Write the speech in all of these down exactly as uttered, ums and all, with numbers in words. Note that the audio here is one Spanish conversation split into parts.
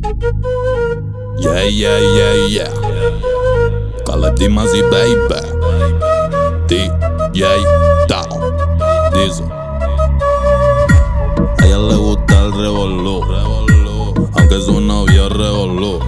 Yeah, yeah, yeah, yeah. Caleb Dimasi, baby. D J Tao. Dice. A ella le gusta el revolú, aunque su novio revolú.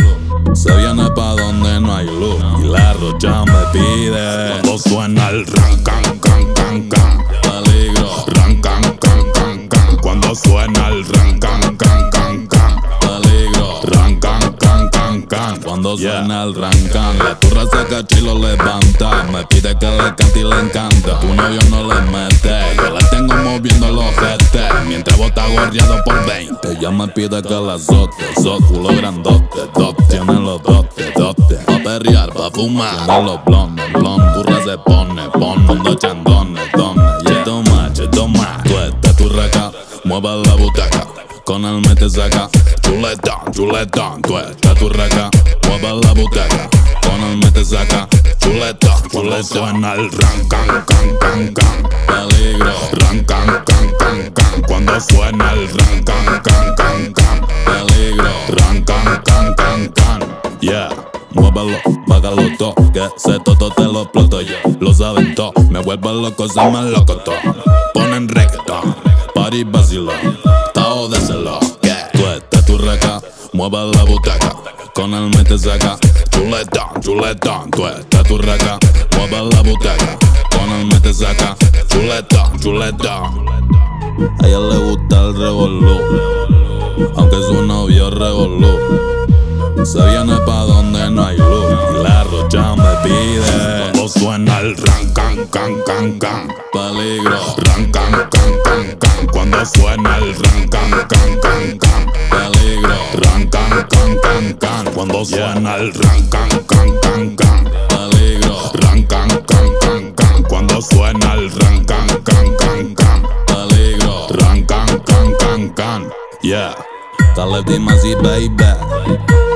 Se viene pa' donde no hay luz y la rocha me pide. Cuando suena el ran, can, can, can, can. Peligro. Ran, can, can, can, can. Cuando suena el ran, can, can, can, can. Peligro. Ran, can, can, can, can. Cuando suena el ran, can. La turra se cacha y lo levanta. Me pide que le cante y le encanta. Tu novio no le mete, yo la tengo moviendo los jetes. Mientras vos estás gorreado por veinte. Ella me pide que la azote, so culo grandote, dote. Tiene los dotes, dotes. Pa' perrear, pa' fumar. Tiene los blondes, blondes. Turra se pone, pone. Mundo chandones, dones. Yeah. Toma, che, toma. Tú estás tu reca, mueve la butaca. Con el mete saca. Chuletón, chuletón. Tú estás tu reca, mueve la butaca. Con el mete saca. Chuletón, chuletón. Suena el ran, can, can, can, can. Peligro. Ran, can, can, can, can. Cuando suena el ran, can, can, can, can. Peligro. Ran, can, can, can, can. Yeah. Muévelo, bájalo todo, que ese toto te lo exploto yo. Lo saben todo, me vuelvo loco, se me loco todo. Ponen reggaeton, party vacilón, tao de celo. Yeah. Tú estás tu reca, mueve la butaca. Con el mete saca, chuletón, chuletón. Tú estás tu reca, mueve la butaca. Con el mete saca, chuletón, chuletón. A ella le gusta el revolú, aunque su novio revolú. Se viene pa' donde no hay luz y la rocha me pide. Cuando suena el ran, can, can, can, can. Peligro. Ran, can, can, can, can. Cuando suena el ran, can, can, can, can. Peligro. Ran, can, can, can, can. Cuando suena el ran, can, can, can, can. Peligro. Ran, can, can, can, can. Cuando suena el ran, can, can, can, can. Peligro. Ran, can, can, can, can. Yeah. Caleb Dimasi, baby.